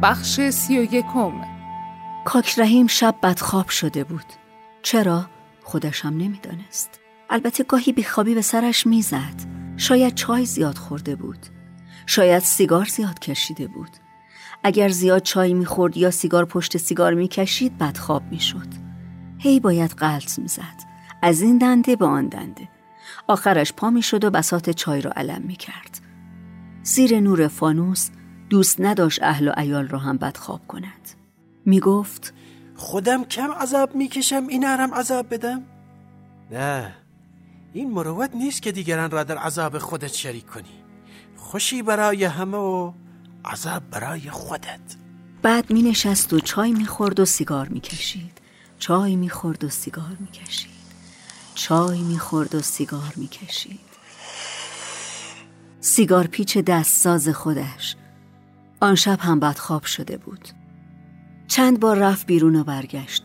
بخش 31. کاک رحیم شب بدخواب شده بود. چرا؟ خودش هم نمیدانست. البته گاهی بیخوابی به سرش میزد. شاید چای زیاد خورده بود. شاید سیگار زیاد کشیده بود. اگر زیاد چای میخورد یا سیگار پشت سیگار میکشید بدخواب میشد. هی باید غلط میزد، از این دنده به آن دنده. آخرش پا میشد و بساط چای را علم میکرد. زیر نور فانوس دوست نداشت اهل و عیال را هم بدخواب کند. میگفت خودم کم عذاب میکشم، این هم عذاب بدم؟ نه، این مروت نیست که دیگران را در عذاب خودت شریک کنی. خوشی برای همه و عذاب برای خودت. بعد می نشست و چای می خورد و سیگار می کشید. چای می خورد و سیگار می کشید. چای می خورد و سیگار می کشید. سیگار پیچ دستساز خودش. آن شب هم بدخواب شده بود. چند بار رفت بیرون و برگشت.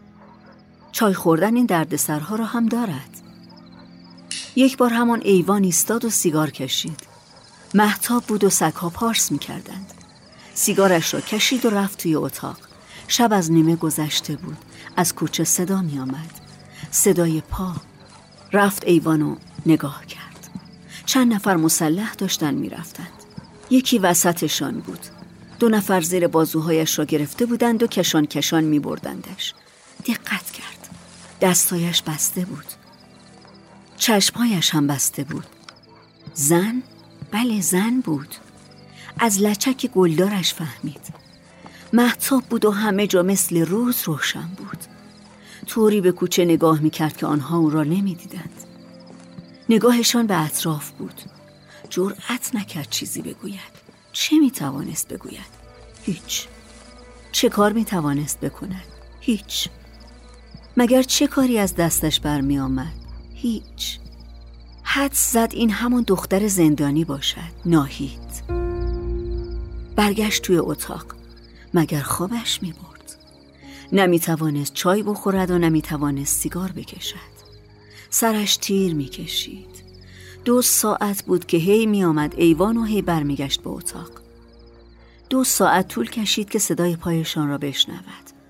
چای خوردن این دردسرها را هم دارد. یک بار همان ایوان ایستاد و سیگار کشید. مهتاب بود و سگ‌ها پارس می‌کردند. سیگارش را کشید و رفت توی اتاق. شب از نیمه گذشته بود. از کوچه صدا می‌آمد. صدای پا. رفت ایوان و نگاه کرد. چند نفر مسلح داشتن می‌رفتند. یکی وسطشان بود. 2 نفر زیر بازوهایش را گرفته بودند و کشان کشان می‌بردندش. دقت کرد. دستایش بسته بود. چشمهایش هم بسته بود. زن؟ بله زن بود. از لچک گلدارش فهمید. مهتاب بود و همه جا مثل روز روشن بود. طوری به کوچه نگاه میکرد که آنها او را نمیدیدند. نگاهشان به اطراف بود. جرأت نکرد چیزی بگوید. چه میتوانست بگوید؟ هیچ. چه کار میتوانست بکند؟ هیچ. مگر چه کاری از دستش برمی آمد؟ هیچ. حدس زد این همون دختر زندانی باشد. ناهید. برگشت توی اتاق. مگر خوابش می برد؟ نمی توانست چای بخورد و نمی توانست سیگار بکشد. سرش تیر می کشید. 2 ساعت بود که هی می آمد ایوان و هی برمی گشت به اتاق. 2 ساعت طول کشید که صدای پایشان را بشنود.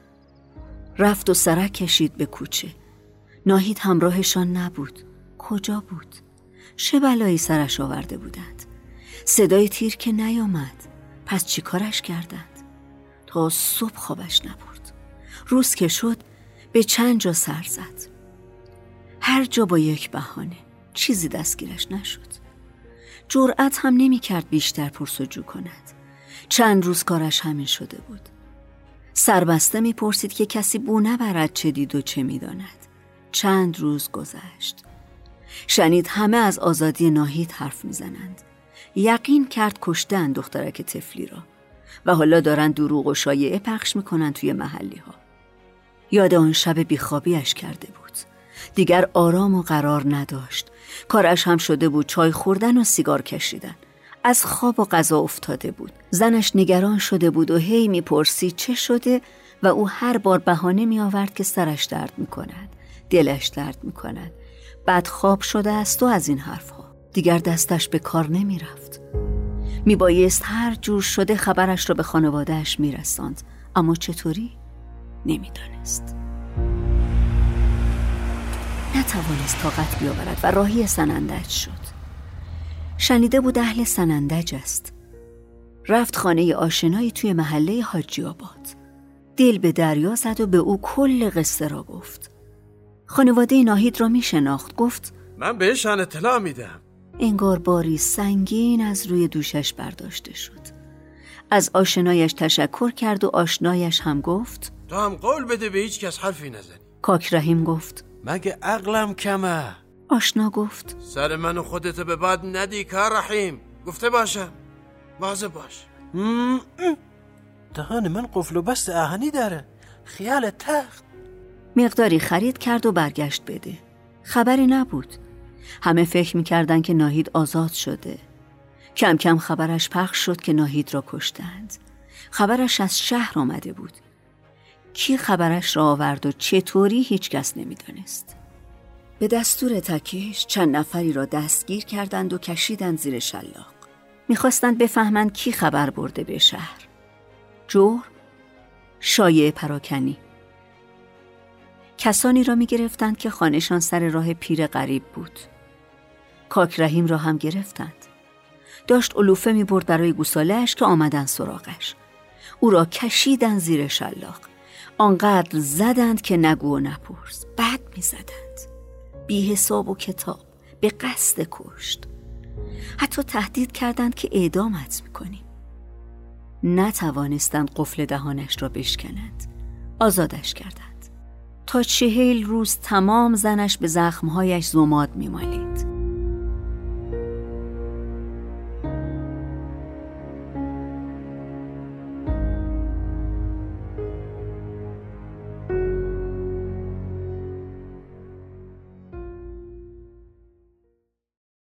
رفت و سرک کشید به کوچه. ناهید همراهشان نبود. کجا بود؟ چه بلایی سرش آورده بودند؟ صدای تیر که نیامد. پس چی کارش کردند؟ تا صبح خوابش نبرد. روز که شد به چند جا سر زد. هر جا با یک بهانه. چیزی دستگیرش نشد. جرأت هم نمی کرد بیشتر پرسجو کند. چند روز کارش همین شده بود. سربسته می پرسید که کسی بو نبرد چه دید و چه می داند. چند روز گذشت. شنید همه از آزادی ناهید حرف میزنند. یقین کرد کشتن دخترک طفلی را و حالا دارن دروغ و شایعه پخش میکنن توی محلی ها. یاد آن شب بیخوابیش کرده بود. دیگر آرام و قرار نداشت. کارش هم شده بود چای خوردن و سیگار کشیدن. از خواب و غذا افتاده بود. زنش نگران شده بود و هی میپرسید چه شده و او هر بار بهانه میآورد که سرش درد میکند، دلش درد میکند، بدخواب شده است و از این حرفها. دیگر دستش به کار نمی رفت. می بایست هر جور شده خبرش را به خانوادهش می رساند. اما چطوری؟ نمی دانست. نتوانست طاقت بیاورد و راهی سنندج شد. شنیده بود اهل سنندج است. رفت خانه آشنایی توی محله حاجی آباد. دل به دریا زد و به او کل قصه را گفت. خانواده ناهید را می شناخت. گفت من بهشان اطلاع میدم. انگار باری سنگین از روی دوشش برداشته شد. از آشنایش تشکر کرد و آشنایش هم گفت تو هم قول بده به هیچ کس حرفی نزنی. کاک رحیم گفت مگه عقلم کمه؟ آشنا گفت سر من و خودت به باد ندی کار رحیم. گفته باشم مواظب باش. دهان من قفل و بست آهنی داره. خیال تخت. مقداری خرید کرد و برگشت بده. خبری نبود. همه فکر می‌کردند که ناهید آزاد شده. کم کم خبرش پخش شد که ناهید را کشتند. خبرش از شهر آمده بود. کی خبرش را آورد و چطوری هیچ کس نمی‌دانست. به دستور تکیش چند نفری را دستگیر کردند و کشیدند زیر شلاق. می‌خواستند بفهمند کی خبر برده به شهر. جور، شایعه پراکنی. کسانی را می گرفتند که خانه‌شان سر راه پیر غریب بود. کاک رحیم را هم گرفتند. داشت علوفه می برد برای گوساله‌اش که آمدن سراغش. او را کشیدند زیر شلاق. آنقدر زدند که نگو و نپرس. بد می زدند. بی حساب و کتاب، به قصد کشت. حتی تهدید کردند که اعدامت می کنیم. نتوانستند قفل دهانش را بشکنند. آزادش کردند. تا 40 روز تمام زنش به زخمهایش ضماد می مالید.